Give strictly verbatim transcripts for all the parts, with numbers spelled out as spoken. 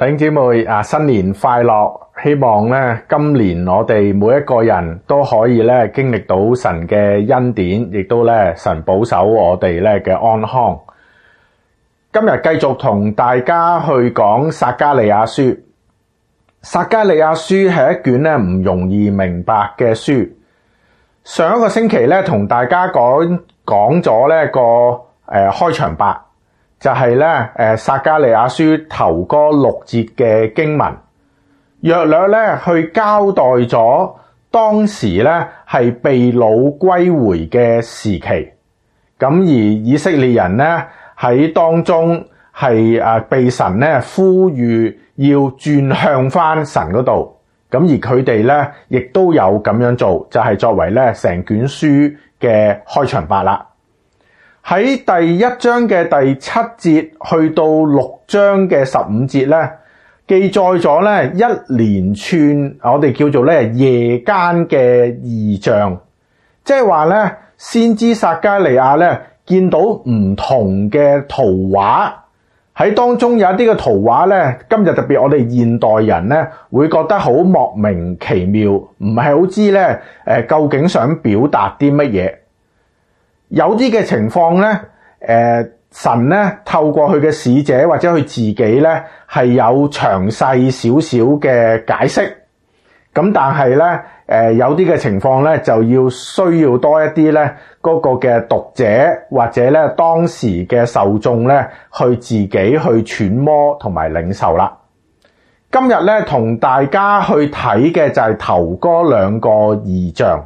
弟兄姊妹啊，新年快樂！希望咧今年我哋每一個人都可以咧經歷到神嘅恩典，亦都咧神保守我哋咧嘅安康。今日繼續同大家去講撒迦利亞書。撒迦利亞書係一卷咧唔容易明白嘅書。上一個星期咧同大家講講咗呢個誒、呃、開場白。就係咧，誒撒迦利亞書頭嗰六節嘅經文，約略咧去交代咗當時咧係被擄歸回嘅時期，咁而以色列人咧喺當中係誒被神咧呼籲要轉向翻神嗰度，咁而佢哋咧亦都有咁樣做，就係、是、作為咧成卷書嘅開場白啦。喺第一章嘅第七節去到六章嘅十五節咧，記載咗咧一連串我哋叫做咧夜間嘅異象，即係話咧先知撒迦利亞咧見到唔同嘅圖畫，喺當中有一啲嘅圖畫咧，今日特別我哋現代人咧會覺得好莫名其妙，唔係好知咧誒究竟想表達啲乜嘢。有啲嘅情況咧，誒、呃、神咧透過佢嘅使者或者佢自己咧係有詳細少少嘅解釋，咁但係咧誒有啲嘅情況咧就要需要多一啲咧嗰個嘅讀者或者咧當時嘅受眾咧去自己去揣摩同埋領受啦。今日咧同大家去睇嘅就係頭嗰兩個異象。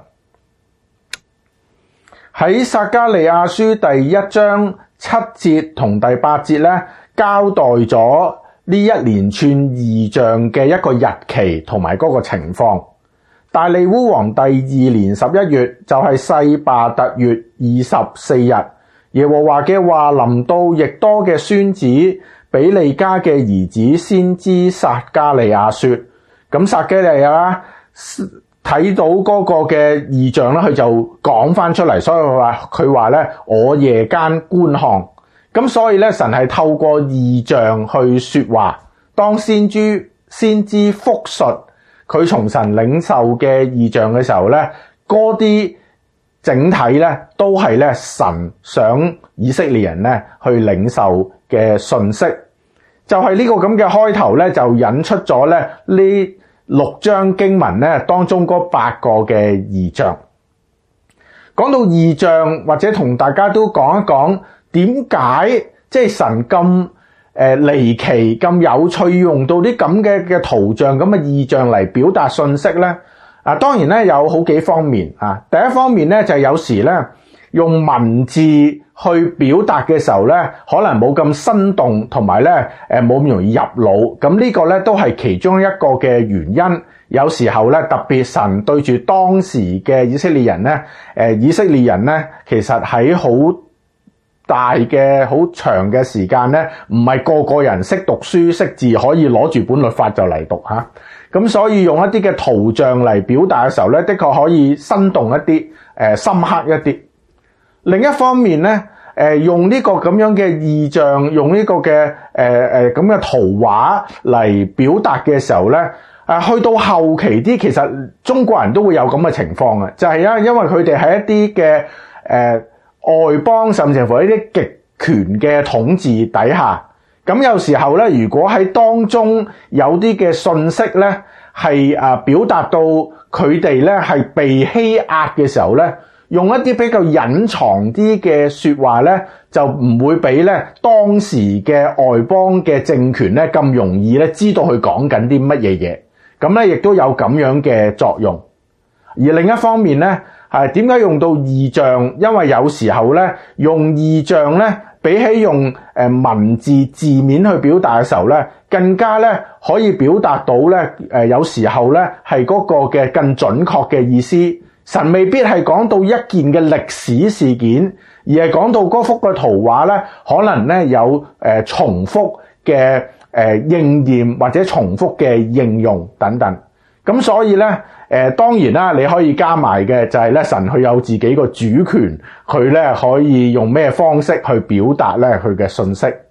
喺撒迦利亞書第一章七節同第八節咧，交代咗呢一連串異象嘅一個日期同埋嗰個情況。大利烏王第二年十一月，就係細罷特月二十四日，耶和華嘅話臨到易多嘅孫子比利家嘅兒子先知撒迦利亞說，咁撒迦利亞睇到嗰個嘅異象咧，佢就講翻出嚟，所以佢話佢話咧，我夜間觀看，咁所以咧，神係透過異象去說話。當先知先知復述佢從神領受嘅異象嘅時候咧，嗰啲整體咧都係咧神想以色列人咧去領受嘅信息。就係呢個咁嘅開頭咧，就引出咗咧呢六章經文咧當中嗰八個嘅異象。講到異象，或者同大家都講一講點解即係神咁誒離奇咁有趣，用到啲咁嘅嘅圖像咁嘅異象嚟表達信息咧。啊，當然咧有好幾方面啊。第一方面咧就係有時咧用文字去表達嘅時候咧，可能冇咁生動，同埋咧誒冇咁容易入腦。咁呢個咧都係其中一個嘅原因。有時候咧特別神對住當時嘅以色列人咧，誒以色列人咧其實喺好大嘅好長嘅時間咧，唔係個個人識讀書識字可以攞住本律法就嚟讀吓。咁所以用一啲嘅圖像嚟表達嘅時候咧，的確可以生動一啲，誒深刻一啲。另一方面咧，誒用呢個咁樣嘅異象，用呢個嘅誒誒咁嘅圖畫嚟表達嘅時候咧，誒去到後期啲，其實中國人都會有咁嘅情況嘅，就係因因為佢哋喺一啲嘅誒外邦，甚至乎一啲極權嘅統治底下，咁有時候咧，如果喺當中有啲嘅信息咧，係誒表達到佢哋咧係被欺壓嘅時候咧，用一啲比較隱藏啲嘅說話咧，就唔會俾咧當時嘅外邦嘅政權咧咁容易咧知道佢講緊啲乜嘢嘢，咁咧亦都有咁樣嘅作用。而另一方面咧，係點解用到異象？因為有時候咧用異象咧，比起用誒文字字面去表達嘅時候咧，更加咧可以表達到咧誒有時候咧係嗰個嘅更準確嘅意思。神未必係講到一件嘅歷史事件，而係講到嗰幅嘅圖畫咧，可能咧有誒重複嘅誒應驗或者重複嘅應用等等。咁所以咧誒當然啦，你可以加埋嘅就係咧神佢有自己個主權，佢咧可以用咩方式去表達咧佢嘅信息。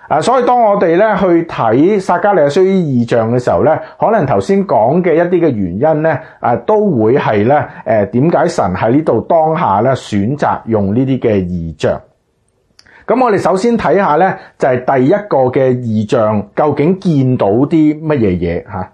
啊，所以當我哋咧去睇撒迦利亞書異象嘅時候咧，可能頭先講嘅一啲嘅原因咧，啊都會係咧誒點解神喺呢度當下咧選擇用呢啲嘅異象。咁我哋首先睇下咧，就係第一個嘅異象，究竟見到啲乜嘢嘢嚇？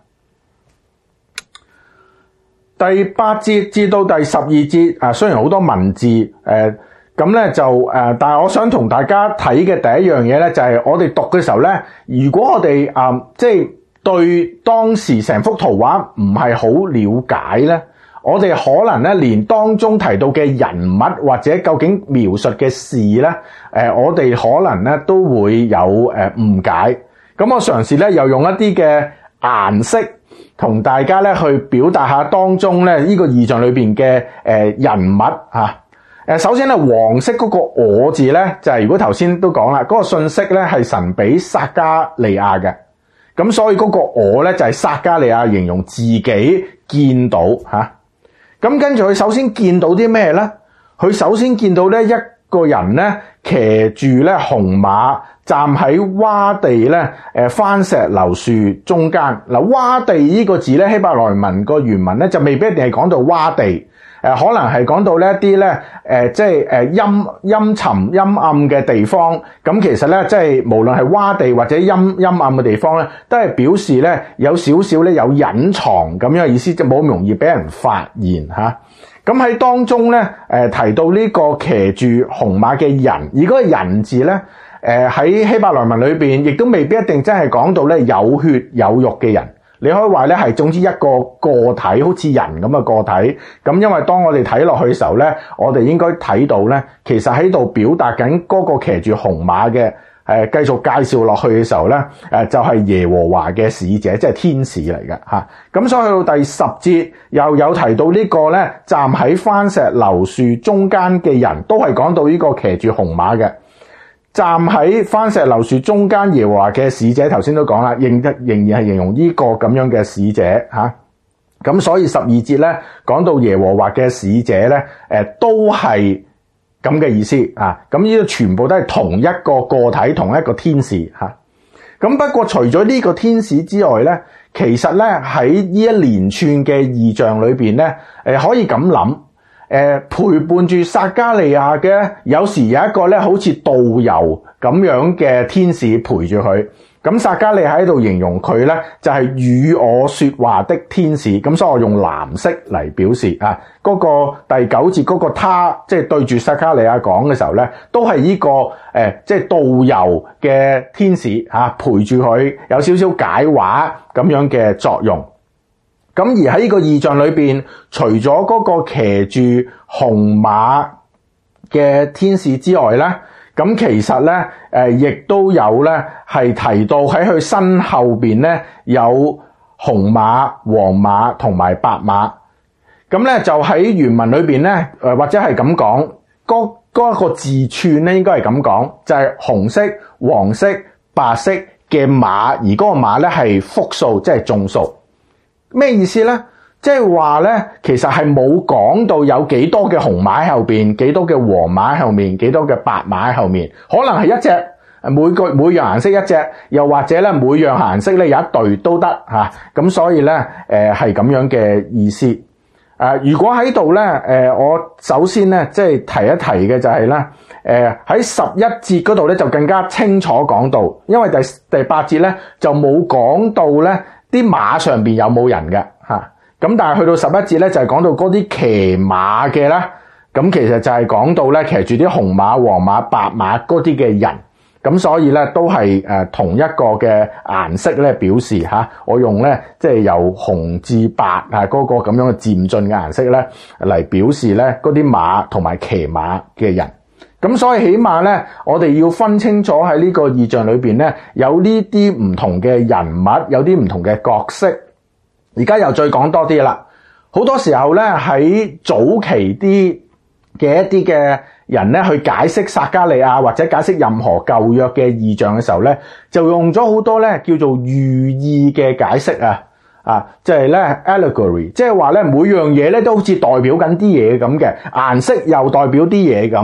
第八節至到第十二節啊，雖然好多文字誒，咁咧就誒，但係我想同大家睇嘅第一樣嘢咧，就係我哋讀嘅時候咧，如果我哋啊即係對當時成幅圖畫唔係好了解咧，我哋可能咧連當中提到嘅人物或者究竟描述嘅事咧，誒我哋可能咧都會有誒誤解。咁我嘗試咧又用一啲嘅顏色同大家咧去表達下當中咧呢個異象裏邊嘅誒人物嚇。誒首先咧黃色嗰個我字咧就係如果頭先都講啦，嗰個信息咧係神俾撒迦利亞嘅，咁所以嗰個我咧就係撒迦利亞形容自己見到嚇。咁跟住佢首先見到啲咩咧？佢首先見到咧一個人咧騎住咧紅馬，站喺窪地咧誒番石榴樹中間。嗱，窪地呢個字咧希伯來文個原文咧就未必一定係講到窪地。誒可能係講到呢一啲咧誒即係誒陰陰沉陰暗嘅地方，咁其實咧即係無論係窪地或者陰陰暗嘅地方咧，都係表示咧有少少咧有隱藏咁樣嘅意思，即係冇咁容易俾人發現嚇。咁喺當中咧誒提到呢個騎住紅馬嘅人，而嗰個人字咧誒喺希伯來文裏邊，亦都未必一定真係講到咧有血有肉嘅人。你可以話咧係總之一個個體，好似人咁嘅個體。咁因為當我哋睇落去嘅時候咧，我哋應該睇到咧，其實喺度表達緊嗰個騎住紅馬嘅誒，繼續介紹落去嘅時候咧，誒就係耶和華嘅使者，即係天使嚟嘅嚇。咁所以去到第十節又有提到呢個咧，站喺番石榴樹中間嘅人，都係講到呢個騎住紅馬嘅。站喺番石榴樹中間耶和華嘅使者，頭先都講啦，仍仍然係形容呢個咁樣嘅使者嚇。咁、啊、所以十二節咧講到耶和華嘅使者咧，誒、呃、都係咁嘅意思啊。咁呢個全部都係同一個個體，同一個天使嚇。咁、啊、不過除咗呢個天使之外咧，其實咧喺呢一連串嘅異象裏邊咧，誒、呃、可以咁諗。誒、呃、陪伴住撒迦利亞嘅，有時有一個咧好似導遊咁樣嘅天使陪住佢。咁撒迦利亞喺度形容佢咧，就係、是、與我說話的天使。咁所以我用藍色嚟表示啊。嗰、那個第九節嗰個他，即、就、係、是、對住撒迦利亞講嘅時候咧，都係呢、這個誒，即、呃、係、就是、導遊嘅天使嚇、啊，陪住佢有少少解話咁樣嘅作用。咁而喺呢個異象裏邊，除咗嗰個騎住紅馬嘅天使之外咧，咁其實咧誒亦都有咧係提到喺佢身後邊咧有紅馬、黃馬同埋白馬。咁咧就喺原文裏邊咧誒或者係咁講，嗰嗰一個字串咧應該係咁講，就係、是、紅色、黃色、白色嘅馬，而嗰個馬咧係複數，即係眾數。咩意思咧？即係話咧，其實係冇講到有幾多嘅紅馬喺後邊，幾多嘅黃馬喺後面，幾多嘅白馬喺後面，可能係一隻，每個每樣顏色一隻，又或者咧每樣顏色咧有一對都得嚇。咁、啊、所以咧，誒係咁樣嘅意思。誒、呃，如果喺度咧，誒、呃、我首先咧即係提一提嘅就係、是、咧，誒、呃、喺十一節嗰度咧就更加清楚講到，因為第第八節咧就冇講到咧。啲馬上邊有冇人嘅嚇？咁但係去到十一節咧，就係講到嗰啲騎馬嘅咧，咁其實就係講到咧騎住啲紅馬、黃馬、白馬嗰啲嘅人，咁所以咧都係誒同一個嘅顏色咧表示嚇。我用咧即係由紅至白啊嗰個咁樣嘅漸進嘅顏色咧嚟表示咧嗰啲馬同埋騎馬嘅人。咁所以起碼咧，我哋要分清楚喺呢個異象裏邊咧，有呢啲唔同嘅人物，有啲唔同嘅角色。而家又再講多啲啦。好多時候咧，喺早期啲嘅一啲嘅人咧，去解釋撒迦利亞或者解釋任何舊約嘅異象嘅時候咧，就用咗好多咧叫做寓意嘅解釋啊，啊，即係咧 allegory， 即係話咧每樣嘢咧都好似代表緊啲嘢咁嘅，顏色又代表啲嘢咁。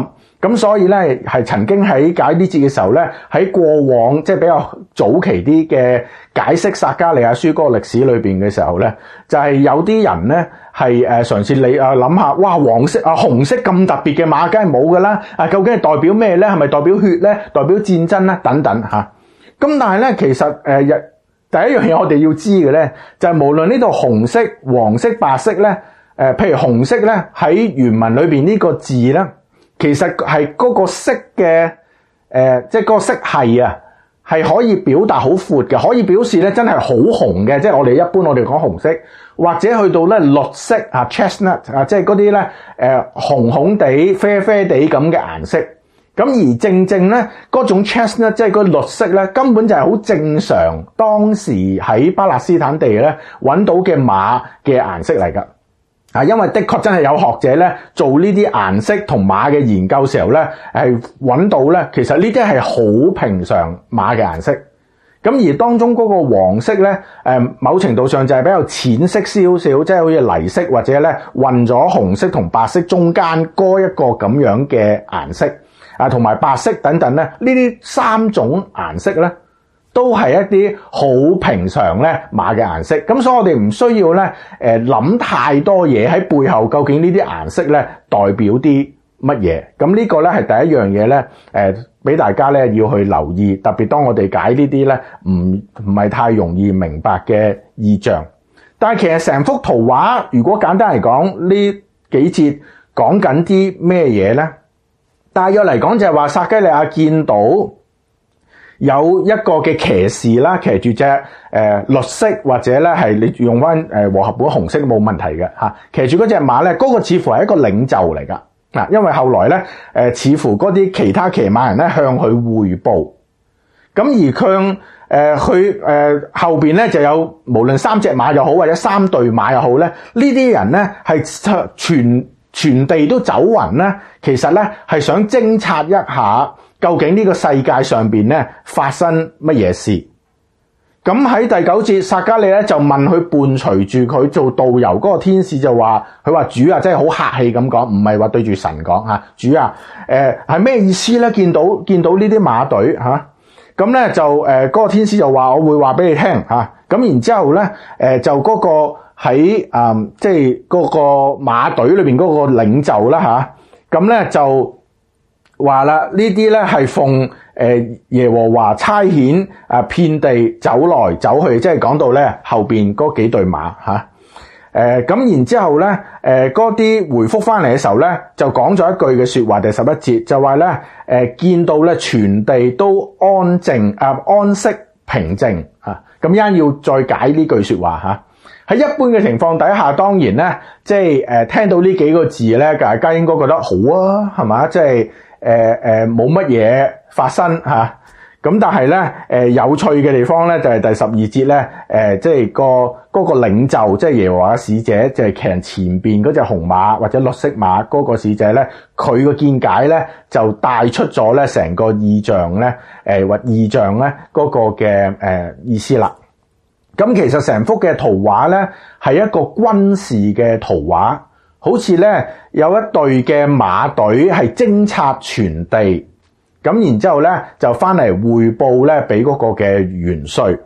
咁所以咧係曾經喺解呢節嘅時候咧，喺過往即係比較早期啲嘅解釋撒迦利亞書嗰個歷史裏邊嘅時候咧，就係、是、有啲人咧係誒嘗試你啊諗下，哇黃色啊紅色咁特別嘅馬梗係冇噶啦，啊究竟係代表咩咧？係咪代表血咧？代表戰爭咧？等等嚇。咁但係咧其實誒、呃、第一樣嘢我哋要知嘅咧，就係、是、無論呢度紅色、黃色、白色咧，誒、呃、譬如紅色咧喺原文裏邊呢個字咧。其實係嗰個色嘅，誒、呃，即係嗰個色系啊，係可以表達好闊嘅，可以表示咧真係好紅嘅，即係我哋一般我哋講紅色，或者去到咧綠色啊 chestnut 啊，即係嗰啲咧誒紅紅地、啡啡地咁嘅顏色。咁而正正咧嗰種 chestnut 即係嗰綠色咧，根本就係好正常，當時喺巴勒斯坦地咧揾到嘅馬嘅顏色嚟㗎。啊，因為的確真係有學者咧做呢啲顏色同馬嘅研究時候咧，係揾到咧，其實呢啲係好平常馬嘅顏色。咁而當中嗰個黃色咧，誒某程度上就係比較淺色少少，即係好似泥色或者咧混咗紅色同白色中間嗰一個咁樣嘅顏色啊，同埋白色等等咧，呢啲三種顏色咧，都係一啲好平常咧馬嘅顏色，咁所以我哋唔需要咧誒諗太多嘢喺背後，究竟呢啲顏色咧代表啲乜嘢？咁呢個咧係第一樣嘢咧，誒俾大家咧要去留意，特別當我哋解呢啲咧唔唔係太容易明白嘅意象。但係其實成幅圖畫，如果簡單嚟講，呢幾節講緊啲咩嘢咧？大約嚟講就係話撒迦利亞見到有一個嘅騎士啦，騎住隻誒綠色或者咧係你用翻誒和合本紅色都冇問題嘅嚇，騎住嗰隻馬咧，嗰、那個似乎係一個領袖嚟噶嗱，因為後來咧誒、呃、似乎嗰啲其他騎馬人咧向佢匯報，咁而向誒佢誒後邊咧就有無論三隻馬又好或者三隊馬又好咧，呢啲人咧係全全地都走勻咧，其實咧係想偵察一下。究竟呢個世界上邊咧發生乜嘢事？咁喺第九節，撒迦利咧就問佢伴隨住佢做導遊嗰個天使就話：佢話主啊，真係好客氣咁講，唔係話對住神講嚇。主啊，誒係咩意思咧？見到見到呢啲馬隊嚇，咁、啊、咧就誒嗰、呃那個天使就話：我會話俾你聽嚇。咁、啊、然之後咧誒、呃、就嗰個喺誒即係嗰個馬隊裏邊嗰個領袖啦嚇，咁、啊、咧就。話啦，呢啲咧係奉誒耶和華差遣啊，遍地走來走去，即係講到咧後邊嗰幾對馬吓，誒咁然之後咧，誒嗰啲回覆翻嚟嘅時候咧，就講咗一句嘅說話，第十一節就話咧，誒見到咧全地都安靜啊，安息平靜啊，咁一陣要再解呢句說話吓。喺一般嘅情況底下，當然咧，即係誒聽到呢幾個字咧，大家應該覺得好啊，係嘛，即係。誒誒冇乜嘢發生嚇，咁、啊、但係咧誒有趣嘅地方咧就係、是、第十二節咧，誒、呃、即係個嗰、那個領袖即係耶和華嘅使者，就係、是、騎人前邊嗰隻紅馬或者綠色馬嗰個使者咧，佢個見解咧就帶出咗咧成個意象咧，誒或意象咧嗰個嘅誒、呃、意思啦。咁其實成幅嘅圖畫咧係一個軍事嘅圖畫。好似咧有一隊嘅馬隊係偵察全地，咁然之後咧就翻嚟匯報咧俾嗰個嘅元帥。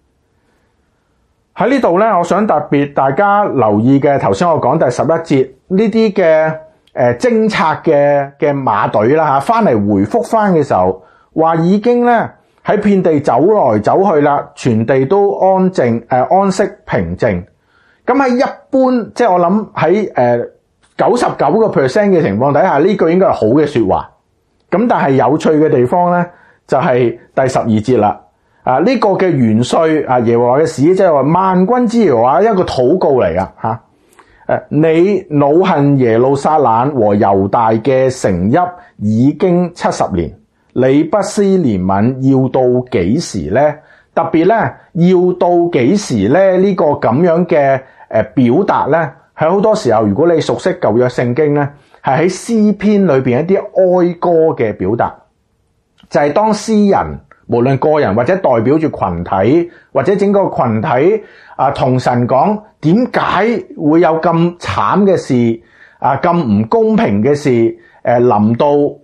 喺呢度咧，我想特別大家留意嘅，頭先我講第十一節呢啲嘅誒偵察嘅嘅馬隊啦嚇，翻嚟回覆翻嘅時候，話已經咧喺遍地走來走去啦，全地都安靜誒、呃、安息平靜。咁喺一般，即係我諗喺誒九十九個 percent 嘅情況底下，呢句應該係好嘅說話。咁但係有趣嘅地方咧，就係第十二節啦。啊，呢個嘅元帥啊，耶和華嘅使者即係話萬軍之耶和華一個禱告嚟噶吓。誒，你惱恨耶路撒冷和猶大嘅城邑已經七十年，你不施憐憫，要到幾時咧？特別咧，要到幾時咧？呢個咁樣嘅誒表達咧，喺好多時候，如果你熟悉舊約聖經咧，係喺詩篇裏邊一啲哀歌嘅表達，就係當詩人無論個人或者代表住群體或者整個群體啊，同神講點解會有咁慘嘅事啊，咁唔公平嘅事誒臨到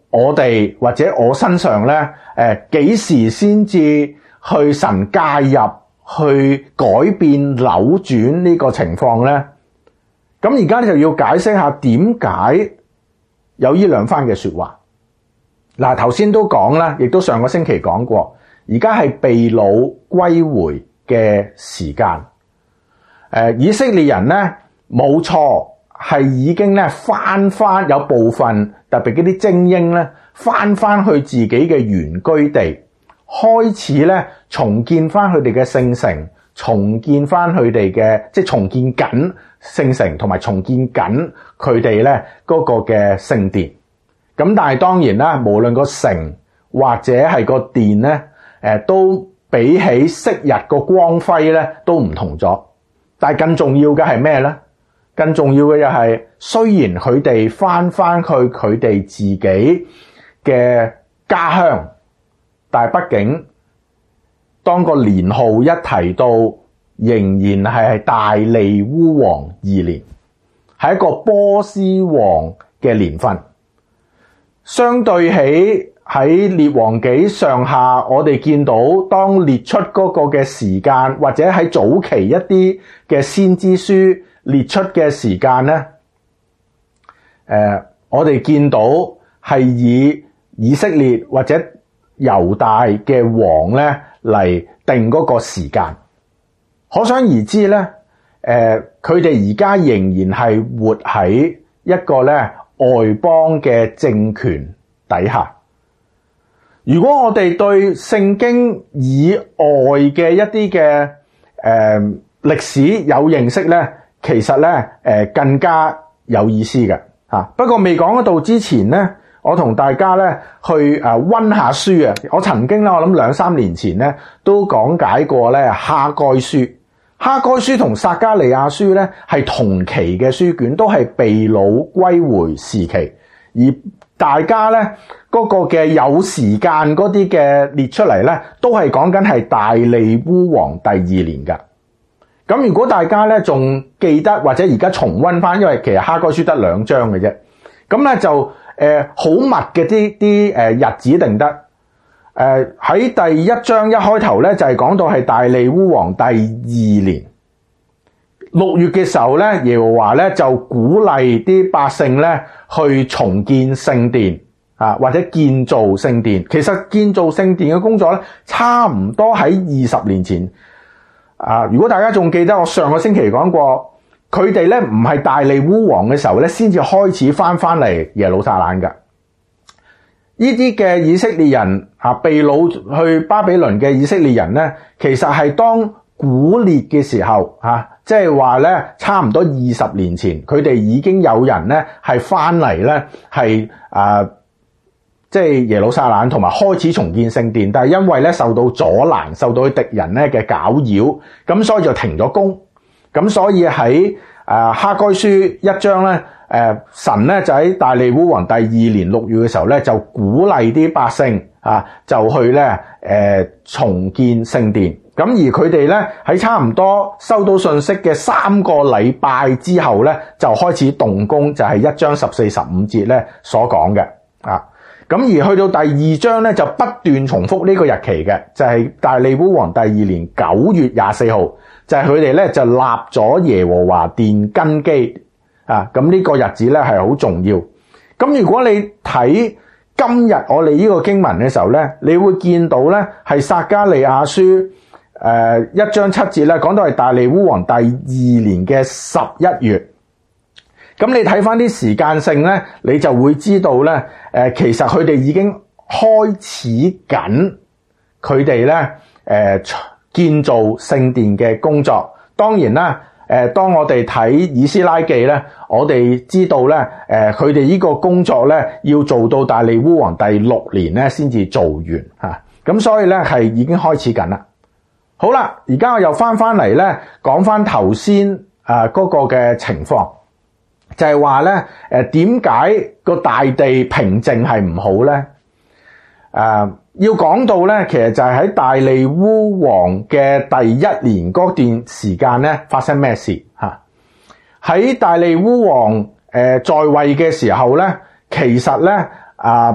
我哋或者我身上咧，誒幾時先至去神介入去改變扭轉呢個情況咧？咁而家就要解釋下點解有呢兩番嘅說話。嗱，頭先都講啦，亦都上個星期講過，而家係被擄歸回嘅時間。誒，以色列人咧冇錯，係已經咧翻翻有部分特別嗰啲精英咧翻翻去自己嘅原居地，開始咧重建翻佢哋嘅聖城，重建翻佢哋嘅即係重建緊聖城，同埋重建緊佢哋咧嗰個嘅聖殿。咁但係當然啦，無論個城或者係個殿咧，誒都比起昔日個光輝咧都唔同咗。但係更重要嘅係咩咧？更重要嘅又係，雖然佢哋翻翻去佢哋自己嘅家鄉，但係畢竟當個年號一提到，仍然係大利烏王二年，係一個波斯王嘅年份。相對起喺列王紀上下，我哋見到當列出嗰個嘅時間，或者喺早期一啲嘅先知書列出嘅時間咧，誒、呃，我哋見到係以以色列或者猶大嘅王咧嚟定嗰個時間。可想而知咧，誒，佢哋而家仍然係活喺一個咧外邦嘅政權底下。如果我哋對聖經以外嘅一啲嘅誒歷史有認識咧，其實咧誒、呃、更加有意思嘅吓。不過未講嗰度之前咧，我同大家咧去誒溫下書啊。我曾經咧，我諗兩三年前咧都講解過咧哈該書。哈該書同撒迦利亞書咧係同期嘅書卷，都係被擄歸回時期，而大家咧嗰個嘅有時間嗰啲嘅列出嚟咧，都係講緊係大利烏王第二年噶。咁如果大家咧仲記得或者而家重溫翻，因為其實哈該書得兩章嘅啫，咁咧就誒好密嘅啲啲誒日子定得。誒喺、呃、第一章一開頭咧就係、是、講到係大利烏王第二年六月嘅時候咧，耶和華咧就鼓勵啲百姓咧去重建聖殿啊，或者建造聖殿。其實建造聖殿嘅工作咧，差唔多喺二十年前啊。如果大家仲記得我上個星期講過，佢哋咧唔係大利烏王嘅時候咧，先至開始翻翻嚟耶路撒冷噶。呢啲嘅以色列人啊，被擄去巴比倫嘅以色列人咧，其實係當古列嘅時候啊，即係話咧，差唔多二十年前，佢哋已經有人咧係翻嚟咧，係啊，即係耶路撒冷同埋開始重建聖殿，但係因為咧受到阻攔，受到敵人咧嘅攪擾，咁所以就停咗工。咁所以喺啊哈該書一章咧。誒、呃，神咧就喺大利烏王第二年六月嘅時候咧，就鼓勵啲百姓啊，就去咧誒、呃、重建聖殿。咁而佢哋咧喺差唔多收到信息嘅三個禮拜之後咧，就開始動工，就係一章十四十五節咧所講嘅啊。咁而去到第二章咧，就不斷重複呢個日期嘅，就係、是、大利烏王第二年九月廿四號，就係佢哋咧就立咗耶和華殿根基。啊，咁呢個日子咧係好重要。咁如果你睇今日我哋呢個經文嘅時候咧，你會見到咧係撒迦利亞書誒、呃、一章七節咧講到係大利烏王第二年嘅十一月。咁你睇翻啲時間性咧，你就會知道咧誒、呃，其實佢哋已經開始緊佢哋咧誒建造聖殿嘅工作。當然啦。誒，當我哋睇以斯拉記咧，我哋知道咧，誒，佢哋呢個工作咧，要做到大利烏王第六年咧，先至做完嚇。咁所以咧，係已經開始緊啦。好啦，而家我又翻翻嚟咧，講翻頭先誒嗰個嘅情況，就係話咧，誒點解個大地平靜係唔好咧？誒、呃。要講到咧，其實就係喺大利烏王嘅第一年嗰段時間咧，發生咩事嚇？喺大利烏王誒在位嘅時候咧，其實咧啊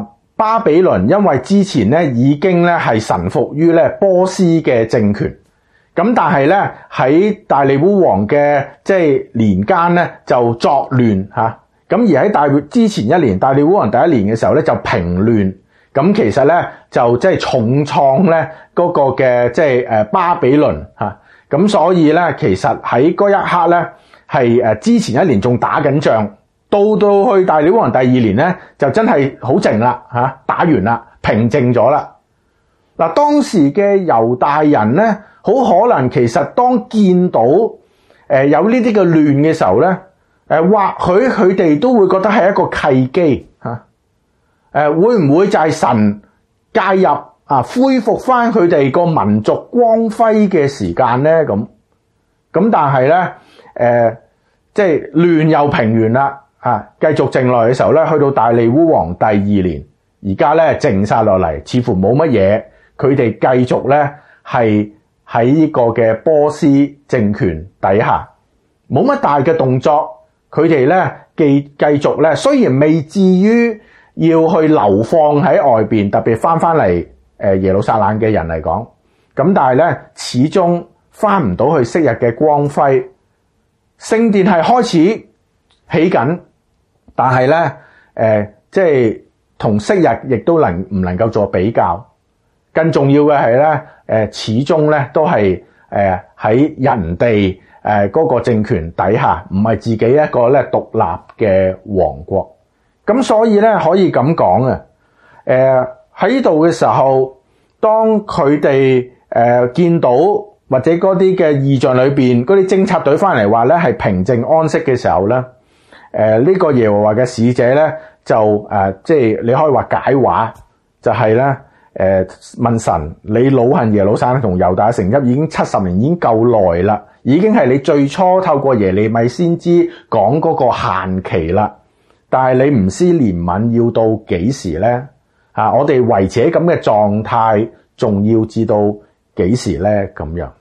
巴比倫因為之前咧已經咧係臣服於咧波斯嘅政權，咁但係咧喺大利烏王嘅即係年間咧就作亂嚇，咁而喺大之前一年大利烏王第一年嘅時候咧就平亂，咁其實咧就即係重創咧嗰個嘅即係誒巴比倫嚇，咁所以咧其實喺嗰一刻咧係誒之前一年仲打緊仗。到到去大利烏王第二年咧，就真係好靜啦嚇，打完啦，平靜咗啦。嗱，當時嘅猶大人咧，好可能其實當見到誒有呢啲嘅亂嘅時候咧，誒或許佢哋都會覺得係一個契機嚇，誒會唔會就係神介入啊，恢復翻佢哋個民族光輝嘅時間咧？咁咁但係咧誒，即係亂又平完啦。啊，繼續靜落嚟嘅時候咧，去到大利烏王第二年，而家咧靜晒落嚟，似乎冇乜嘢。佢哋繼續咧係喺呢個嘅波斯政權底下，冇乜大嘅動作。佢哋咧繼繼續咧，雖然未至於要去流放喺外邊，特別翻翻嚟誒耶路撒冷嘅人嚟講，咁但係咧始終翻唔到去昔日嘅光輝。聖殿係開始起緊。但係咧，誒、呃，即係同昔日亦都能唔能夠做比較？更重要嘅係咧，誒、呃，始終咧都係誒喺人哋誒嗰個政權底下，唔係自己一個咧獨立嘅王國。咁所以咧可以咁講啊，誒喺呢度嘅時候，當佢哋誒見到或者嗰啲嘅異象裏邊嗰啲偵察隊翻嚟話咧係平靜安息嘅時候咧。誒、呃、呢、這個耶和華嘅使者咧就誒、呃、即係你可以話解話，就係咧誒問神，你惱恨耶路撒冷同猶大城邑已經七十年，已經夠耐啦，已經係你最初透過耶利米先知講嗰個限期啦。但係你唔施憐憫，要到幾時咧？啊，我哋維持喺咁嘅狀態，仲要至到幾時咧？咁樣，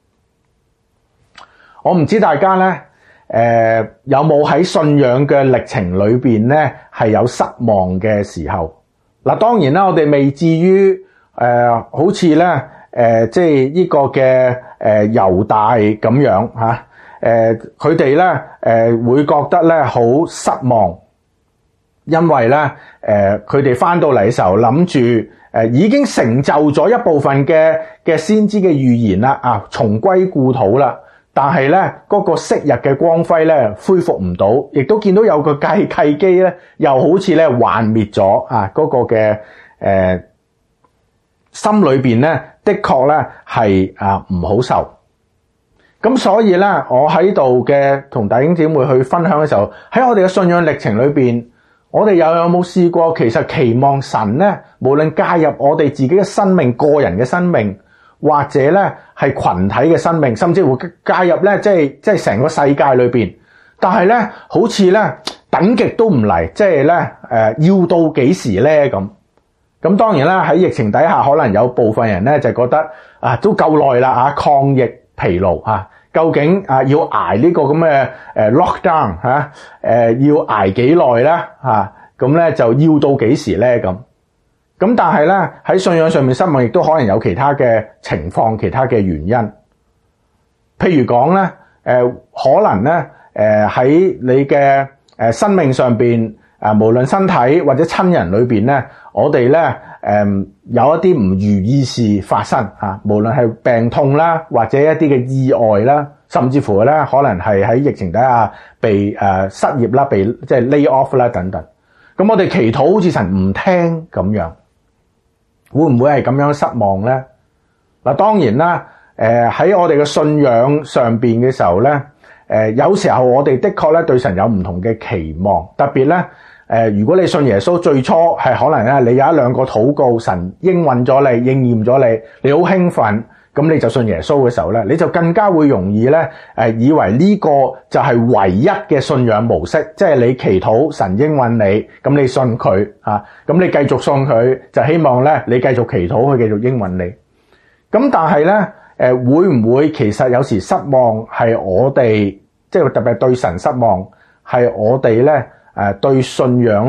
我唔知大家咧。誒、呃，有冇喺信仰嘅歷程裏邊咧，係有失望嘅時候？嗱，當然啦，我哋未至於誒、呃，好似咧誒，即係呢個嘅誒猶大咁樣吓，誒，佢哋咧誒會覺得咧好失望，因為咧誒，佢哋翻到嚟嘅時候諗住誒，已經成就咗一部分嘅嘅先知嘅預言啦，啊，重歸故土啦。但係咧，嗰個昔日嘅光輝咧恢復唔到，亦都見到有個契契機咧，又好似咧幻滅咗啊！嗰個嘅誒心裏邊咧，的確咧係啊唔好受。咁所以咧，我喺度嘅同弟兄姊妹去分享嘅時候，喺我哋嘅信仰歷程裏邊，我哋又有冇試過其實期望神咧，無論介入我哋自己嘅生命、個人嘅生命。或者咧係群體嘅生命，甚至乎介入咧，即係即係成個世界裏邊。但係咧，好似咧等極都唔嚟，即係咧誒要到幾時咧咁？咁當然啦，喺疫情底下，可能有部分人咧就覺得啊都夠耐啦嚇，抗疫疲勞嚇，究竟啊要捱呢個咁嘅誒 lockdown 嚇誒要捱幾耐咧嚇？咁咧就要到幾時咧咁？咁但係咧喺信仰上面失望，亦都可能有其他嘅情況、其他嘅原因。譬如講咧，誒可能咧，誒喺你嘅誒生命上邊，啊無論身體或者親人裏邊咧，我哋咧誒有一啲唔如意事發生嚇，無論係病痛啦，或者一啲嘅意外啦，甚至乎咧可能係喺疫情底下被誒失業啦、被即係 lay off 啦等等。咁我哋祈禱好似神唔聽咁樣。會唔會係咁樣失望咧？嗱，當然啦，誒喺我哋嘅信仰上邊嘅時候咧，誒有時候我哋的確咧對神有唔同嘅期望，特別咧誒如果你信耶穌最初係可能咧你有一兩個禱告，神應允咗你，應驗咗你，你好興奮，咁你就信耶穌嘅時候咧，你就更加會容易咧誒以為呢個就係唯一嘅信仰模式，即係你祈禱神應允你，咁你信佢啊，咁你繼續信佢，就希望咧你繼續祈禱佢繼續應允你。咁但係咧誒會唔會其實有時失望係我哋，即係特別對神失望，係我哋咧誒對信仰咧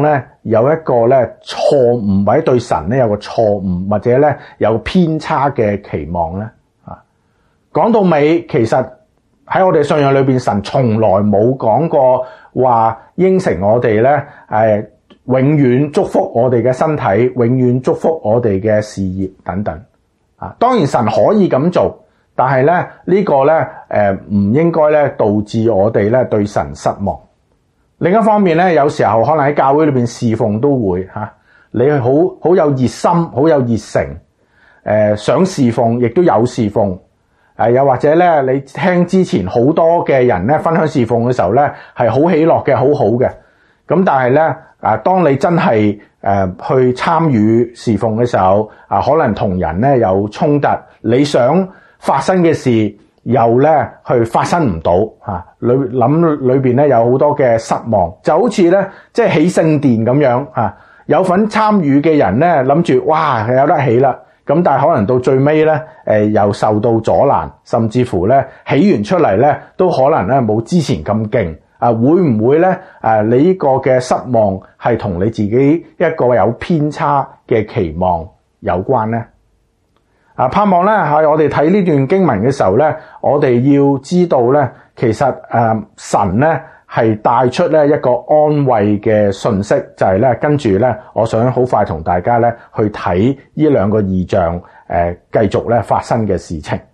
有一個咧錯誤，或者對神咧有個錯誤，或者咧有偏差嘅期望咧？啊，講到尾，其實喺我哋信仰裏邊，神從來冇講過話應承我哋咧，誒，永遠祝福我哋嘅身體，永遠祝福我哋嘅事業等等。啊，當然神可以咁做，但係咧呢個咧誒唔應該咧導致我哋咧對神失望。另一方面咧，有時候可能喺教會裏邊侍奉都會吓、啊，你好好有熱心，好有熱誠，誒、呃、想侍奉，亦都有侍奉，誒、呃、又或者咧，你聽之前好多嘅人咧分享侍奉嘅時候咧，係好喜樂嘅，好好嘅。咁但係咧，啊，當你真係誒、呃、去參與侍奉嘅時候，啊，可能同人咧有衝突，你想發生嘅事，又咧去發生唔到嚇，裏諗裏邊咧有好多嘅失望，就好似咧即係起聖殿咁樣嚇，有份參與嘅人咧諗住哇有得起啦，咁但係可能到最尾咧誒又受到阻攔，甚至乎咧起完出嚟咧都可能咧冇之前咁勁啊，會唔會咧誒你呢個嘅失望係同你自己一個有偏差嘅期望有關咧？啊，盼望咧喺我哋睇呢段經文嘅時候咧，我哋要知道咧，其實誒、呃、神咧係帶出咧一個安慰嘅訊息，就係咧跟住咧，我想好快同大家咧去睇呢兩個異象誒、呃、繼續咧發生嘅事情。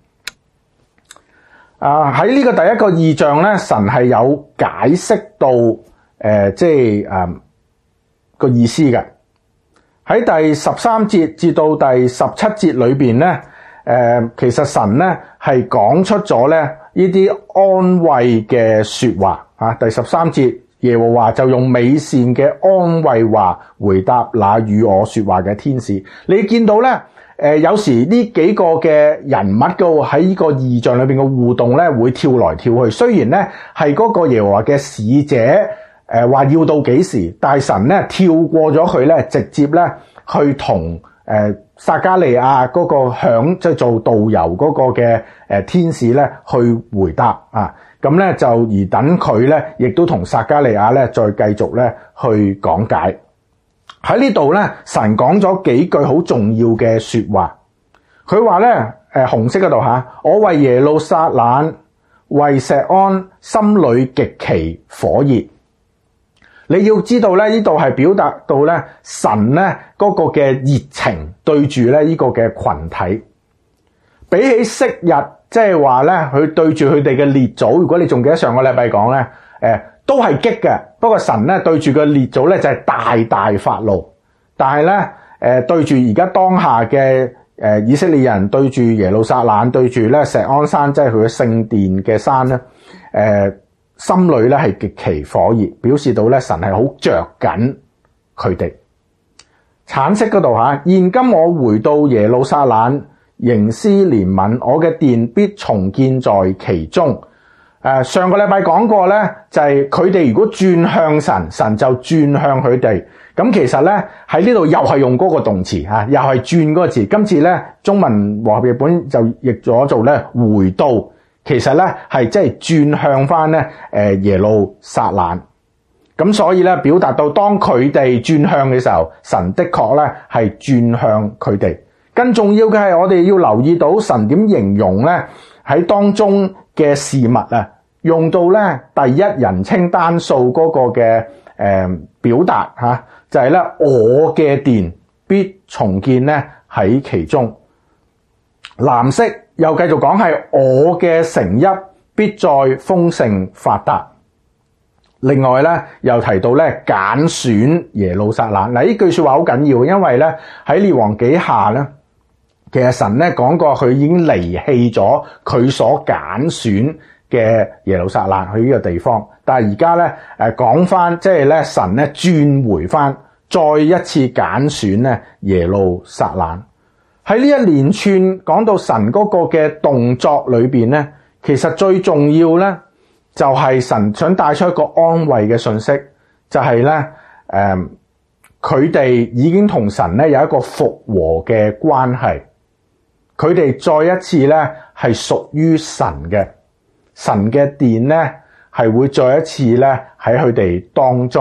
啊，喺呢個第一個異象咧，神係有解釋到誒、呃、即係誒、呃、個意思嘅。喺第十三節至到第十七節裏邊咧，誒、呃，其實神咧係講出咗咧呢啲安慰嘅說話啊。第十三節，耶和華就用美善嘅安慰話回答那與我說話嘅天使。你見到咧，誒、呃，有時呢幾個嘅人物嘅喺呢個異象裏邊嘅互動咧，會跳來跳去。雖然咧係嗰個耶和華嘅使者。誒話要到幾時？但係神咧跳過咗佢咧，直接咧去同誒撒迦利亞嗰個響即係做導遊嗰個嘅誒天使咧去回答啊！咁咧就而等佢咧，亦都同撒迦利亞咧再繼續咧去講解。喺呢度咧，神講咗幾句好重要嘅說話。佢話咧誒紅色嗰度吓，我為耶路撒冷為錫安心裏極其火熱。你要知道咧，呢度係表達到咧神咧嗰個嘅熱情對住咧呢個嘅群體，比起昔日即係話咧佢對住佢哋嘅列祖，如果你仲記得上個禮拜講咧，誒都係激嘅。不過神咧對住個列祖咧就係大大發怒，但係咧誒對住而家當下嘅誒以色列人對住耶路撒冷對住咧錫安山，即係佢嘅聖殿嘅山咧，誒。心裏咧係極其火熱，表示到咧神係好着緊佢哋。橙色嗰度吓，現今我回到耶路撒冷，仍施憐憫，我嘅殿必重建在其中。誒、呃，上個禮拜講過咧，就係佢哋如果轉向神，神就轉向佢哋。咁其實咧喺呢度又係用嗰個動詞吓，又係轉嗰個詞。今次咧中文和合譯本就譯咗做咧回到。其實咧係即係轉向翻咧誒耶路撒冷，咁所以咧表達到當佢哋轉向嘅時候，神的確咧係轉向佢哋。更重要嘅係我哋要留意到神點形容咧喺當中嘅事物啊，用到咧第一人稱單數嗰個嘅誒、呃、表達吓、啊，就係、是、咧我嘅殿必重建咧喺其中。藍色。又繼續講係我嘅城邑必再豐盛發達。另外咧又提到咧揀選耶路撒冷。嗱，呢句說話好緊要，因為咧喺列王紀下咧，其實神咧講過佢已經離棄咗佢所揀選嘅耶路撒冷去呢個地方。但係而家咧誒講翻，即係咧神咧轉回翻，再一次揀選咧耶路撒冷。喺呢一連串講到神嗰個嘅動作裏邊咧，其實最重要咧就係神想帶出一個安慰嘅信息，就係咧誒佢哋已經同神咧有一個復和嘅關係，佢哋再一次咧係屬於神嘅，神嘅殿咧係會再一次咧喺佢哋當中，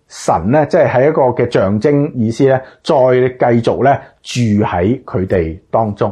神咧，即係喺一個嘅象徵意思咧，再繼續咧住喺佢哋當中。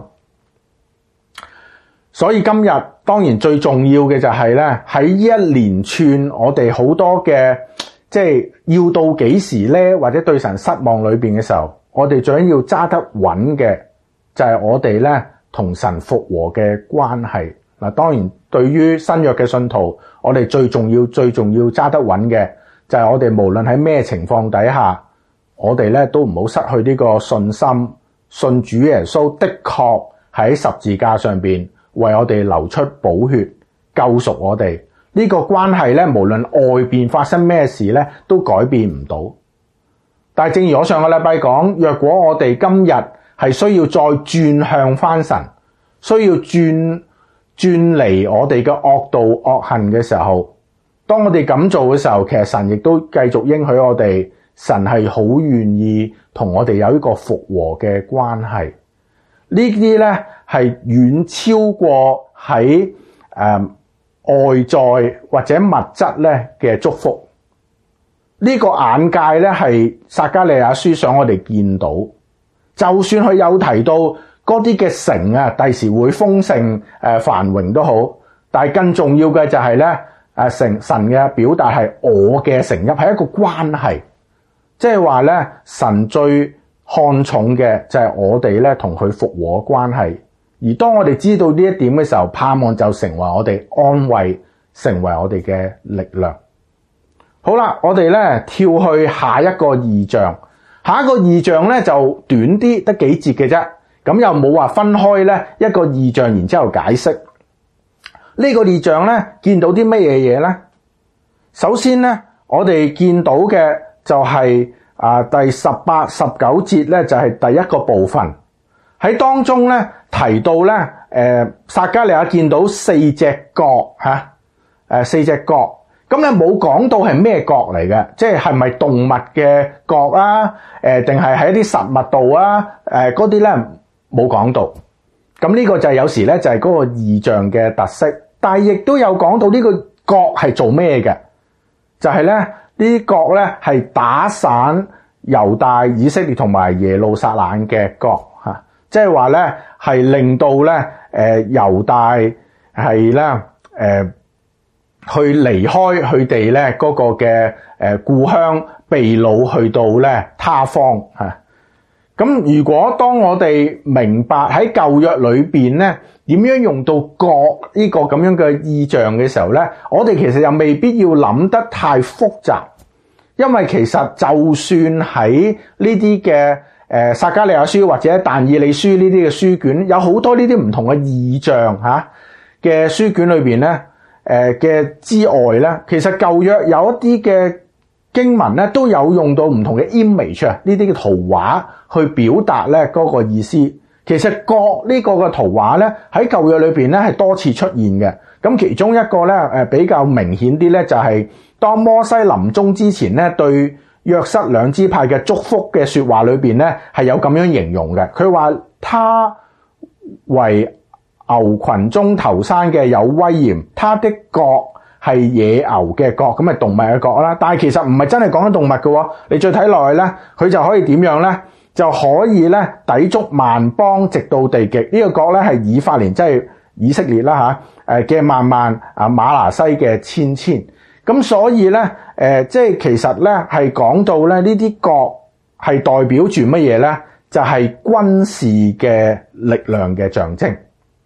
所以今日當然最重要嘅就係咧，喺呢一連串我哋好多嘅即係要到幾時咧，或者對神失望裏邊嘅時候，我哋最緊要揸得穩嘅就係我哋咧同神復和嘅關係。嗱，當然對於新約嘅信徒，我哋最重要最重要揸得穩嘅就係我哋無論喺咩情況底下，我哋咧都唔好失去呢個信心，信主耶穌的確喺十字架上邊為我哋流出寶血救贖我哋。呢個關係咧，無論外邊發生咩事咧，都改變唔到。但係正如我上個禮拜講，若果我哋今日係需要再轉向返神，需要轉轉離我哋嘅惡道惡行嘅時候，當我哋咁做嘅時候，其實神亦都繼續應許我哋，神係好願意同我哋有一個復和嘅關係。呢啲咧係遠超過喺誒、呃、外在或者物質咧嘅祝福。呢、這個眼界咧係撒迦利亞書想我哋見到，就算佢有提到嗰啲嘅城啊，第時會豐盛誒繁榮都好，但係更重要嘅就係咧誒神神嘅表達係我嘅城邑，係一個關係，即係話咧神最看重嘅就係我哋咧同佢復和關係。而當我哋知道呢一點嘅時候，盼望就成為我哋安慰，成為我哋嘅力量。好啦，我哋咧跳去下一個異象，下一個異象咧就短啲，得幾節嘅啫。咁又冇話分開咧一個異象，然之後解釋。呢個異象咧見到啲乜嘢嘢咧？首先咧，我哋見到嘅就係啊第十八、十九節咧，就係第一個部分。喺當中咧提到咧，誒撒迦利亞見到四隻角嚇，誒四隻角。咁咧冇講到係咩角嚟嘅，即係係咪動物嘅角啊？誒定係喺一啲實物度啊？誒嗰啲咧冇講到。咁呢個就係有時咧就係嗰個異象嘅特色，但係亦都有講到呢個角係做咩嘅？就係咧呢啲角咧係打散猶大、以色列同埋耶路撒冷嘅角嚇，即係話咧係令到咧誒猶大係咧誒。去離開佢哋咧嗰個嘅誒故鄉，被擄去到咧他方嚇。咁如果當我哋明白喺舊約裏邊咧點樣用到角呢個咁樣嘅意象嘅時候咧，我哋其實又未必要諗得太複雜，因為其實就算喺呢啲嘅誒撒迦利亞書或者但以理書呢啲嘅書卷，有好多呢啲唔同嘅意象嚇嘅書卷裏邊咧。誒嘅之外咧，其實舊約有一啲嘅經文咧，都有用到唔同嘅 image 啊，呢啲嘅圖畫去表達咧嗰個意思。其實角呢個嘅圖畫咧，喺舊約裏邊咧係多次出現嘅。咁其中一個咧誒比較明顯啲咧，就係當摩西臨終之前咧，對約瑟兩支派嘅祝福嘅説話裏邊咧，係有咁樣形容嘅。佢話他為牛群中頭生嘅有威嚴，他的角係野牛嘅角，咁係動物嘅角啦。但係其實唔係真係講緊動物嘅喎，你再睇落去咧，佢就可以點樣咧？就可以咧抵觸萬邦，直到地極。呢、這個角咧係以法蓮，即係以色列啦嚇，誒嘅萬萬啊瑪拿西嘅千千。咁所以咧誒，即係其實咧係講到咧呢啲角係代表住乜嘢咧？就係、是、軍事嘅力量嘅象徵。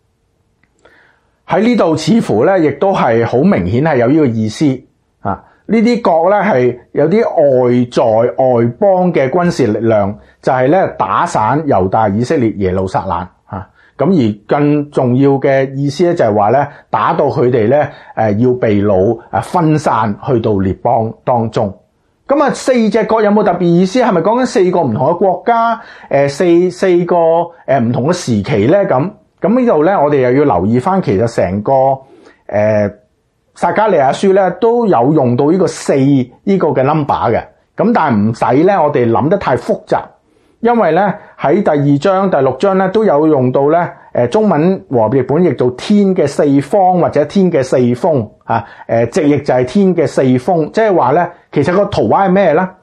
喺呢度似乎咧，亦都係好明顯係有呢個意思啊！呢啲角咧係有啲外在外邦嘅軍事力量，就係咧打散猶大、以色列、耶路撒冷嚇。咁而更重要嘅意思咧，就係話咧打到佢哋咧誒要被擄誒分散去到列邦當中。咁啊，四隻角有冇特別意思？係咪講緊四個唔同嘅國家？誒四四個誒唔同嘅時期咧咁？咁呢度咧，我哋又要留意翻，其實成個誒撒迦利亞書咧都有用到呢個四呢個嘅 number 嘅。咁但係唔使咧，我哋諗得太複雜，因為咧喺第二章、第六章咧都有用到咧誒中文和合譯本譯做天嘅四方或者天嘅四風啊，誒直譯就係天嘅四風，即係話咧其實個圖畫係咩咧？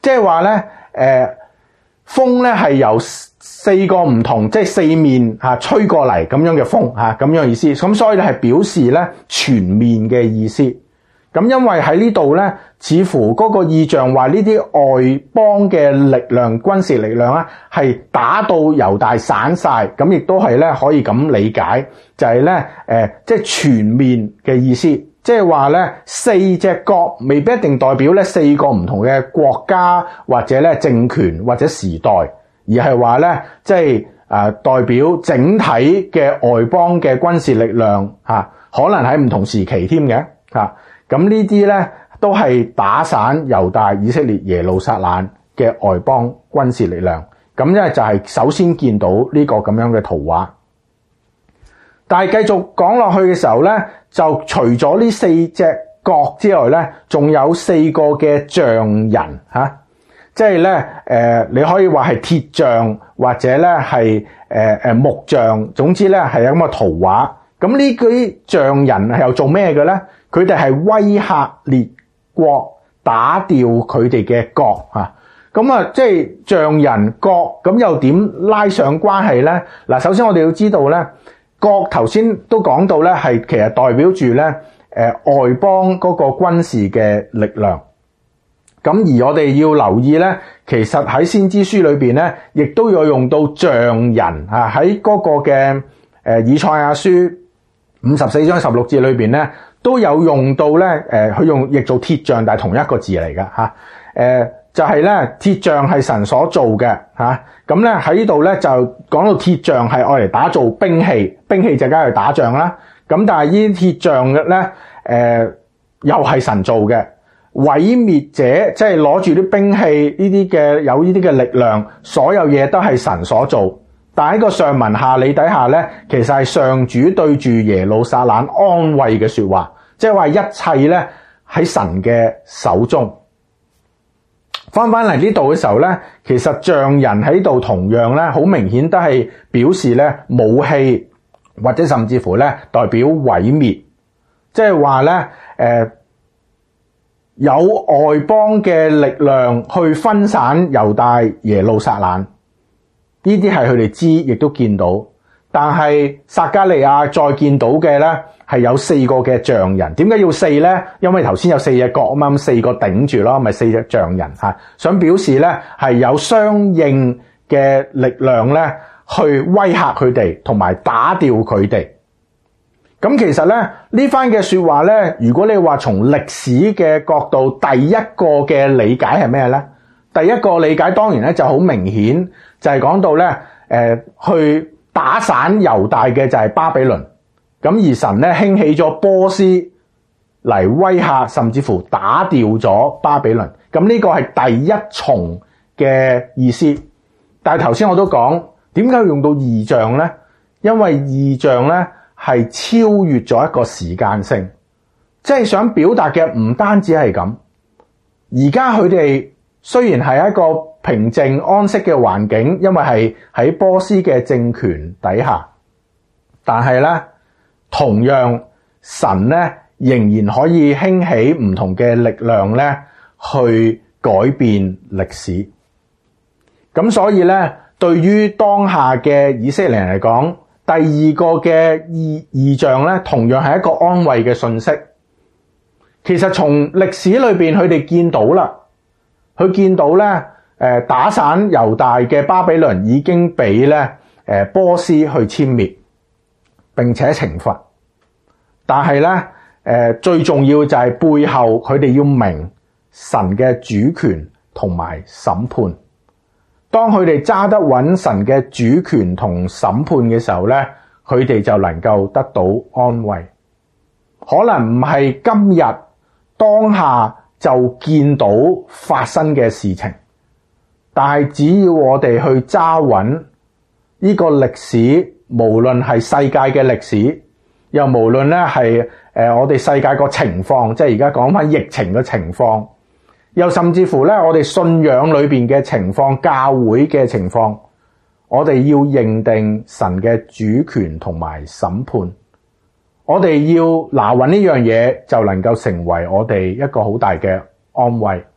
即係話咧誒風咧係由四個唔同，即係四面嚇吹過嚟咁樣嘅風嚇，咁樣意思。咁所以咧係表示咧全面嘅意思。咁因為喺呢度咧，似乎嗰個意象話呢啲外邦嘅力量、軍事力量咧係打到猶大散晒，咁亦都係咧可以咁理解，就係咧誒即係全面嘅意思。即係話咧四隻角未必一定代表咧四個唔同嘅國家或者咧政權或者時代。而係話咧，即係誒代表整體嘅外邦嘅軍事力量嚇，可能喺唔同時期添嘅嚇。咁呢啲咧都係打散猶大、以色列、耶路撒冷嘅外邦軍事力量。咁咧就係首先見到呢個咁樣嘅圖畫。但係繼續講落去嘅時候咧，就除咗呢四隻角之外咧，仲有四個嘅匠人嚇。即係咧，誒你可以話係鐵匠，或者咧係誒誒木匠，總之咧係有咁嘅圖畫。咁呢啲匠人係又做咩嘅咧？佢哋係威嚇列國，打掉佢哋嘅角嚇。咁啊，即係匠人角，咁又點拉上關係咧？嗱，首先我哋要知道咧，角頭先都講到咧，係其實代表住咧誒外邦嗰個軍事嘅力量。咁而我哋要留意咧，其實喺先知書裏邊咧，亦都有用到匠人啊，喺嗰個嘅誒以賽亞書五十四章十六節裏邊咧，都有用到咧誒，佢用譯做鐵匠，但係同一個字嚟㗎嚇。誒就係咧鐵匠係神所做嘅嚇。咁咧喺呢度咧就講到鐵匠係愛嚟打造兵器，兵器就梗係打仗啦。咁但係呢啲鐵匠嘅咧誒又係神做嘅。毀滅者即係攞住啲兵器呢啲嘅有呢啲嘅力量，所有嘢都係神所做。但喺個上文下理底下咧，其實係上主對住耶路撒冷安慰嘅說話，即係話一切咧喺神嘅手中。翻翻嚟呢度嘅時候咧，其實匠人喺度同樣咧，好明顯都係表示咧武器，或者甚至乎咧代表毀滅，即係話咧誒。呃有外邦嘅力量去分散猶大、耶路撒冷，呢啲係佢哋知，亦都見到。但係撒迦利亞再見到嘅咧，係有四個嘅匠人。點解要四咧？因為頭先有四隻角啊嘛，咁四個頂住咯，咪四隻匠人嚇。想表示咧係有相應嘅力量咧，去威嚇佢哋，同埋打掉佢哋。咁其實咧呢番嘅說話咧，如果你話從歷史嘅角度，第一個嘅理解係咩咧？第一個理解當然咧就好明顯，就係講到咧誒去打散猶大嘅就係巴比倫。咁而神咧興起咗波斯嚟威嚇，甚至乎打掉咗巴比倫。咁呢個係第一重嘅意思。但係頭先我都講，點解要用到異象咧？因為異象咧係超越咗一個時間性，即係想表達嘅唔單止係咁。而家佢哋雖然係一個平靜安息嘅環境，因為係喺波斯嘅政權底下，但係咧同樣神咧仍然可以興起唔同嘅力量咧去改變歷史。咁所以咧，對於當下嘅以色列人嚟講，第二個嘅異異象咧，同樣係一個安慰嘅訊息。其實從歷史裏邊，佢哋見到啦，佢見到咧，誒打散猶大嘅巴比倫已經俾咧誒波斯去殲滅，並且懲罰。但係咧，誒最重要就係背後佢哋要明神嘅主權同埋審判。當佢哋揸得穩神嘅主權同審判嘅時候咧，佢哋就能夠得到安慰。可能唔係今日當下就見到發生嘅事情，但係只要我哋去揸穩呢個歷史，無論係世界嘅歷史，又無論咧係誒我哋世界個情況，即係而家講翻疫情嘅情況。又甚至乎咧，我哋信仰裏邊嘅情況、教會嘅情況，我哋要認定神嘅主權同埋審判。我哋要拿穩呢樣嘢，就能夠成為我哋一個好大嘅安慰。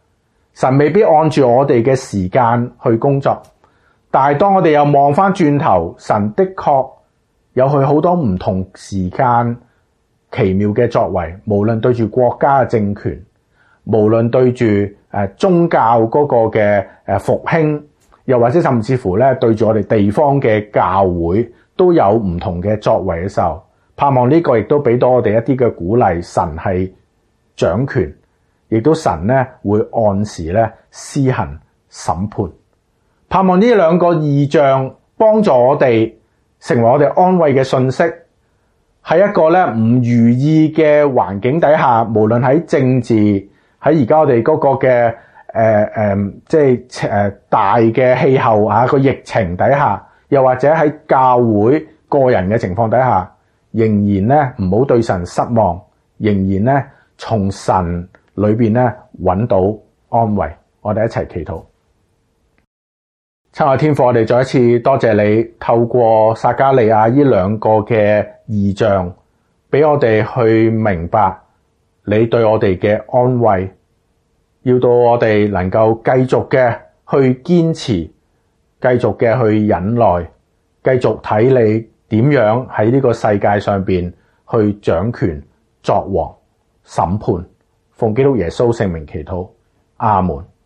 神未必按住我哋嘅時間去工作，但係當我哋又望翻轉頭，神的確有佢好多唔同時間奇妙嘅作為，無論對住國家嘅政權，無論對住誒宗教嗰個嘅誒復興，又或者甚至乎咧對住我哋地方嘅教會都有唔同嘅作為嘅時候，盼望呢個亦都俾到我哋一啲嘅鼓勵。神係掌權，亦都神咧會按時咧施行審判。盼望呢兩個異象幫助我哋成為我哋安慰嘅信息。喺一個咧唔如意嘅環境底下，無論喺政治，喺而家我哋嗰個嘅誒誒，即係誒大嘅氣候啊，個疫情底下，又或者喺教會個人嘅情況底下，仍然咧唔好對神失望，仍然咧從神裏邊咧揾到安慰。我哋一齊祈禱。親愛天父，我哋再一次多謝你透過撒迦利亞呢兩個嘅異象，俾我哋去明白你對我哋嘅安慰，要到我哋能夠繼續嘅去堅持，繼續嘅去忍耐，繼續睇你點樣喺呢個世界上邊去掌權作王審判。奉基督耶穌聖名祈禱，阿門。